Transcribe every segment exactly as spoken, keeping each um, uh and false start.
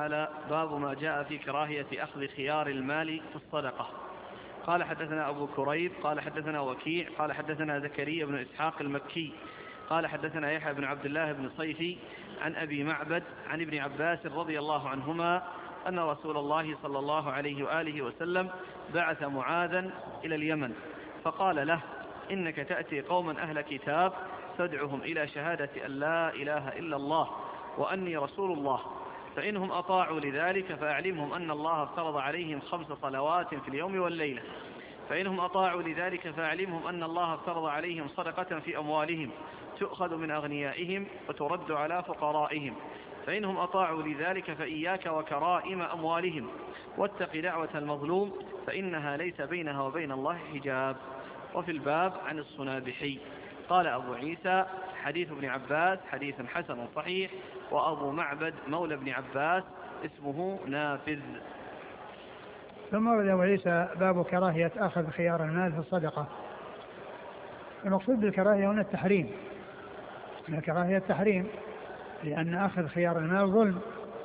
تعالى: باب ما جاء في كراهية أخذ خيار المال في الصدقة. قال حدثنا أبو كريب قال حدثنا وكيع قال حدثنا زكريا بن إسحاق المكي قال حدثنا يحيى بن عبد الله بن صيفي عن أبي معبد عن ابن عباس رضي الله عنهما أن رسول الله صلى الله عليه وآله وسلم بعث معاذا إلى اليمن فقال له: إنك تأتي قوما أهل كتاب تدعهم إلى شهادة أن لا إله إلا الله وأني رسول الله، فإنهم أطاعوا لذلك فأعلمهم أن الله افترض عليهم خمس صلوات في اليوم والليلة، فإنهم أطاعوا لذلك فأعلمهم أن الله افترض عليهم صدقة في أموالهم تؤخذ من أغنيائهم وترد على فقرائهم، فإنهم أطاعوا لذلك فإياك وكرائم أموالهم، واتق دعوة المظلوم فإنها ليس بينها وبين الله حجاب. وفي الباب عن الصنابحي. قال أبو عيسى: حديث ابن عباس حديث حسن صحيح، وأبو معبد مولى ابن عباس اسمه نافذ. ثم ورد أبو عيسى باب كراهية أخذ خيار المال في الصدقة. المقصود بالكراهية هنا التحريم، الكراهية التحريم، لأن أخذ خيار المال ظلم،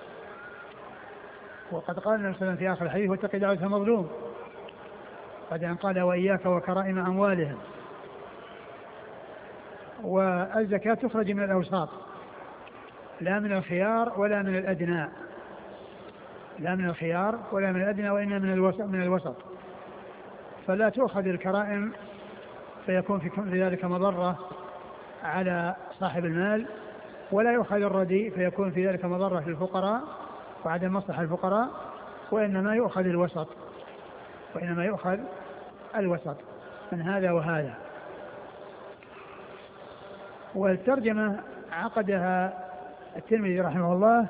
وقد قال النبي صلى الله عليه وسلم في آخر الحديث: واتق دعوة المظلوم، بعد أن قال: وإياك وكرائم أموالهم. والزكاة تخرج من الأوساط، لا من الخيار ولا من الأدنى، لا من الخيار ولا من الأدنى، وإنما من الوسط, من الوسط. فلا تؤخذ الكرائم فيكون في ذلك مضرة على صاحب المال، ولا يؤخذ الرديء فيكون في ذلك مضرة للفقراء وعدم مصلحة الفقراء، وإنما يؤخذ الوسط، وإنما يؤخذ الوسط من هذا وهذا. والترجمة عقدها الترمذي رحمه الله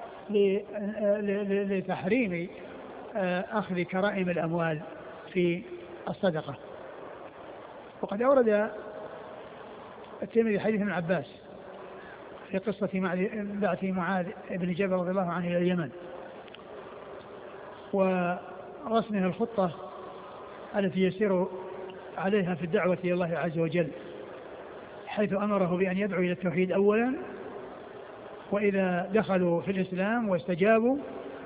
لتحريم أخذ كرائم الأموال في الصدقة. وقد أورد الترمذي حديث ابن عباس في قصة بعث معاذ بن جبل رضي الله عنه إلى اليمن، ورسمه الخطة التي يسير عليها في الدعوة إلى الله عز وجل، حيث أمره بأن يدعو إلى التوحيد أولا، وإذا دخلوا في الإسلام واستجابوا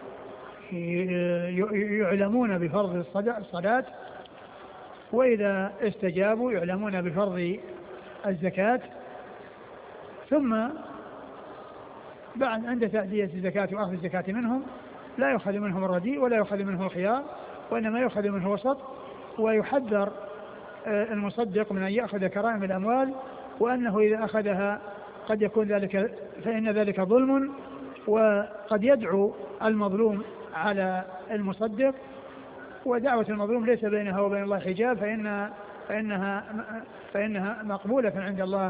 يعلمون بفرض الصلاة، وإذا استجابوا يعلمون بفرض الزكاة، ثم بعد عند تأدية الزكاة وأخذ الزكاة منهم لا يؤخذ منهم الرديء ولا يؤخذ منهم الخيار، وإنما يؤخذ منه وسط. ويحذر المصدق من أن يأخذ كرائم الأموال، وأنه إذا أخذها قد يكون ذلك فإن ذلك ظلم، وقد يدعو المظلوم على المصدق، ودعوة المظلوم ليس بينها وبين الله حجاب، فإن فإنها فإنها مقبولة عند الله،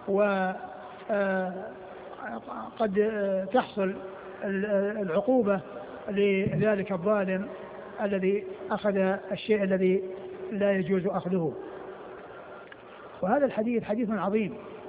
وقد تحصل العقوبة لذلك الظالم الذي أخذ الشيء الذي لا يجوز أخذه. وهذا الحديث حديث عظيم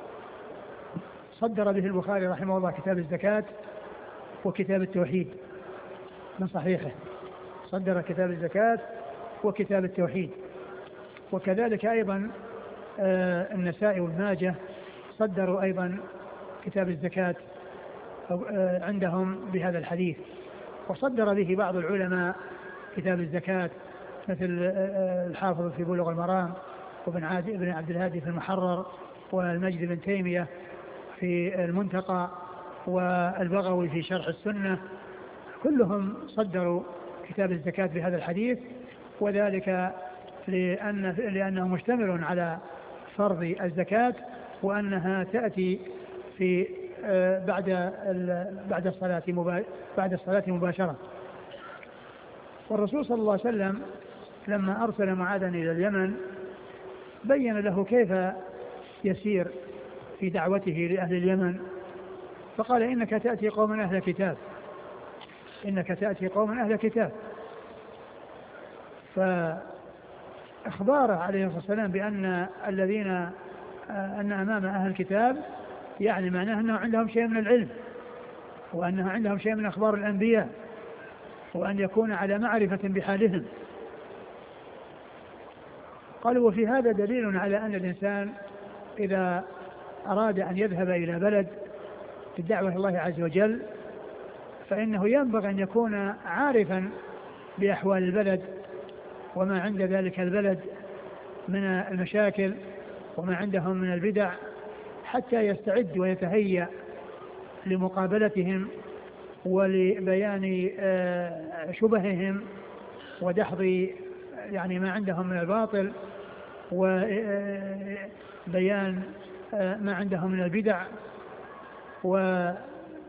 صدر به البخاري رحمه الله كتاب الزكاة وكتاب التوحيد من صحيحه، صدر كتاب الزكاة وكتاب التوحيد. وكذلك أيضا النسائي وابن ماجه صدروا أيضا كتاب الزكاة عندهم بهذا الحديث. وصدر به بعض العلماء كتاب الزكاة مثل الحافظ في بلوغ المرام، وابن ابن عبد الهادي في المحرر، والمجد بن تيمية في المنتقى، والبغوي في شرح السنة، كلهم صدروا كتاب الزكاة بهذا الحديث، وذلك لأن لأنه مشتمل على فرض الزكاة، وأنها تأتي في بعد بعد الصلاة بعد الصلاة مباشرة. والرسول صلى الله عليه وسلم لما أرسل معاذا إلى اليمن بين له كيف يسير في دعوته لأهل اليمن، فقال: إنك تأتي قوما أهل كتاب، إنك تأتي قوما أهل كتاب. فإخباره عليه الصلاة والسلام بأن الذين أن أمام أهل الكتاب يعني معناه أنه عندهم شيء من العلم، وأنه عندهم شيء من أخبار الأنبياء، وأن يكون على معرفة بحالهم. قالوا: وفي هذا دليل على أن الإنسان إذا أراد أن يذهب إلى بلد بالدعوة إلى الله عز وجل فإنه ينبغي أن يكون عارفا بأحوال البلد وما عند ذلك البلد من المشاكل وما عندهم من البدع، حتى يستعد ويتهيأ لمقابلتهم ولبيان شبههم ودحض يعني ما عندهم من الباطل وبيان ما عندهم من البدع وبيان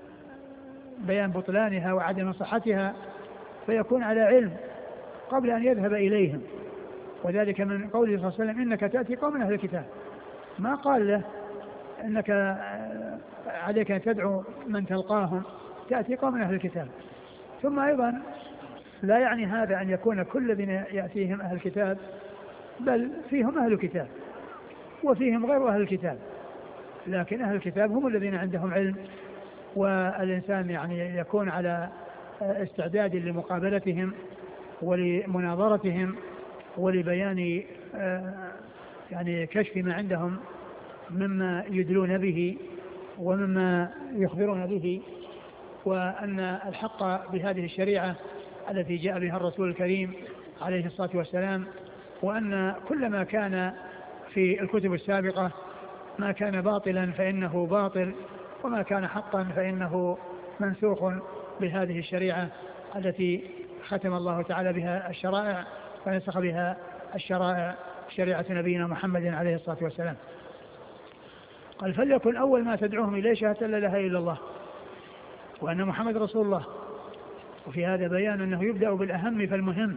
بطلانها وعدم صحتها، فيكون على علم قبل أن يذهب إليهم. وذلك من قوله صلى الله عليه وسلم إنك تأتي قوم من أهل الكتاب، ما قال له إنك عليك أن تدعو من تلقاهم، تأتي قوم من أهل الكتاب. ثم أيضا لا يعني هذا أن يكون كل الذين يأتيهم أهل الكتاب، بل فيهم أهل الكتاب وفيهم غير أهل الكتاب، لكن أهل الكتاب هم الذين عندهم علم، والإنسان يعني يكون على استعداد لمقابلتهم ولمناظرتهم ولبيان يعني كشف ما عندهم مما يدلون به ومما يخبرون به، وأن الحق بهذه الشريعة التي جاء بها الرسول الكريم عليه الصلاة والسلام، وأن كل ما كان في الكتب السابقة ما كان باطلا فإنه باطل، وما كان حقا فإنه منسوخ بهذه الشريعة التي ختم الله تعالى بها الشرائع ونسخ بها الشرائع، شريعة نبينا محمد عليه الصلاة والسلام. قال فليكن أول ما تدعوهم إليه شهادة لا إله إلا الله وأن محمد رسول الله. وفي هذا بيان أنه يبدأ بالأهم فالمهم،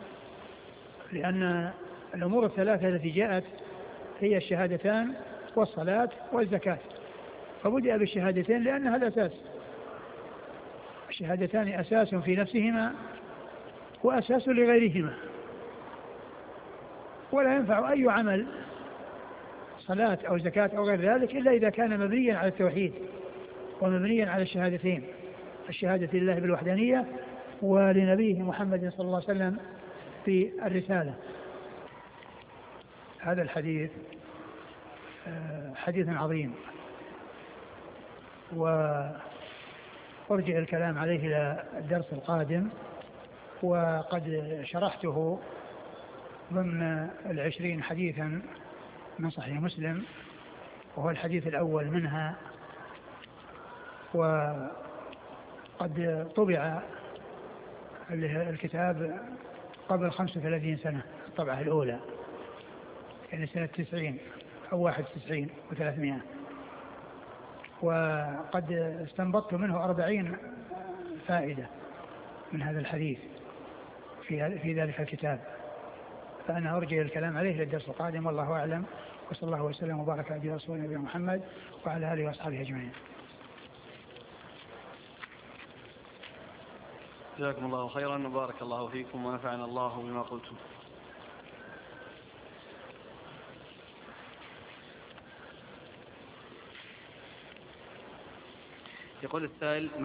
لأن الأمور الثلاثة التي جاءت هي الشهادتان والصلاة والزكاة، فبدأ بالشهادتين لأنها الأساس. الشهادتان أساس في نفسهما وأساس لغيرهما، ولا ينفع أي عمل صلاة أو زكاة أو غير ذلك إلا إذا كان مبنيا على التوحيد ومبنيا على الشهادتين، الشهادة لله بالوحدانية ولنبيه محمد صلى الله عليه وسلم في الرسالة. هذا الحديث حديث عظيم، وأرجع الكلام عليه إلى الدرس القادم، وقد شرحته ضمن العشرين حديثا من صحيح مسلم، وهو الحديث الأول منها، وقد طبع الكتاب قبل خمسة وثلاثين سنة، الطبعة الأولى يعني سنة تسعين أو واحد وتسعين وثلاثمائة، وقد استنبطت منه أربعين فائدة من هذا الحديث في في ذلك الكتاب، فأنا أرجع الكلام عليه للدرس القادم، والله أعلم، وصلى الله وسلم وبارك على رسول نبينا محمد وعلى آله وأصحابه أجمعين. جزاكم الله خيرا وبارك الله فيكم ونفعنا الله بما قلتم. يقول السائل: